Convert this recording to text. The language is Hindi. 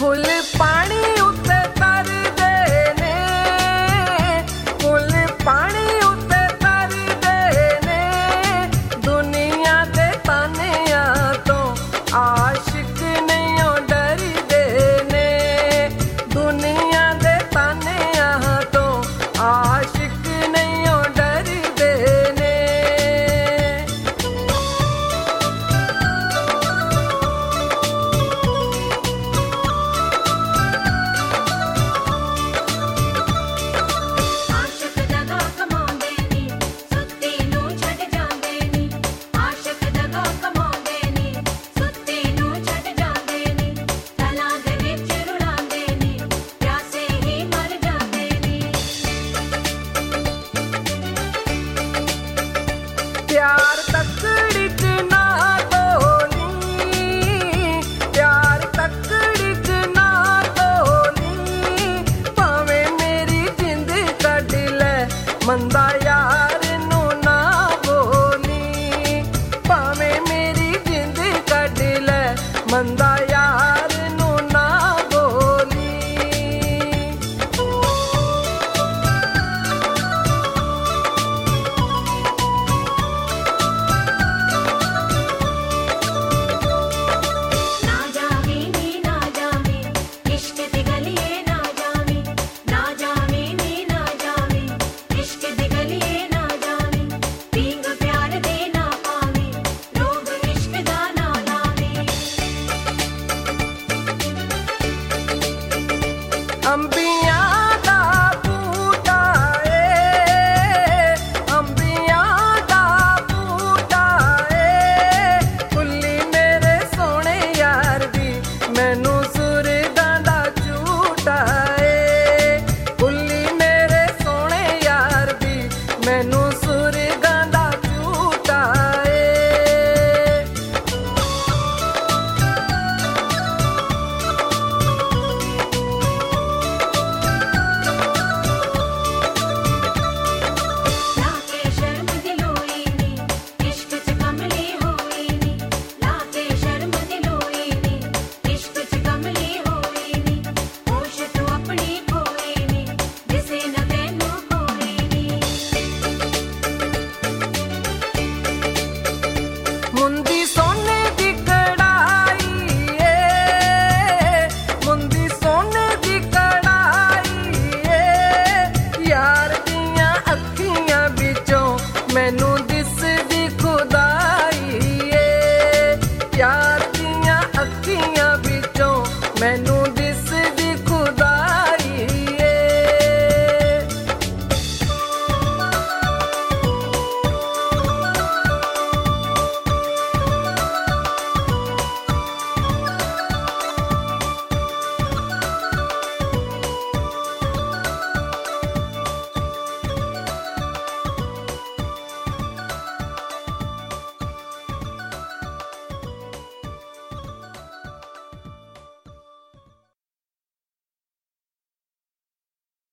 फुल पानी उत्ते तरदे ने, फुल पानी उत्ते तरदे ने, दुनिया दे तानिया तो आशिक नहीं डरदे ने, दुनिया दे तानिया तो आशिक नहीं डरदे ने। प्यार तकड़ी च ना तोली, प्यार तकड़ी च ना तोली, भावें मेरी जिंद कढ ले मंदा यार नू ना बोली, भावें मेरी जिंद कढ ले मंदा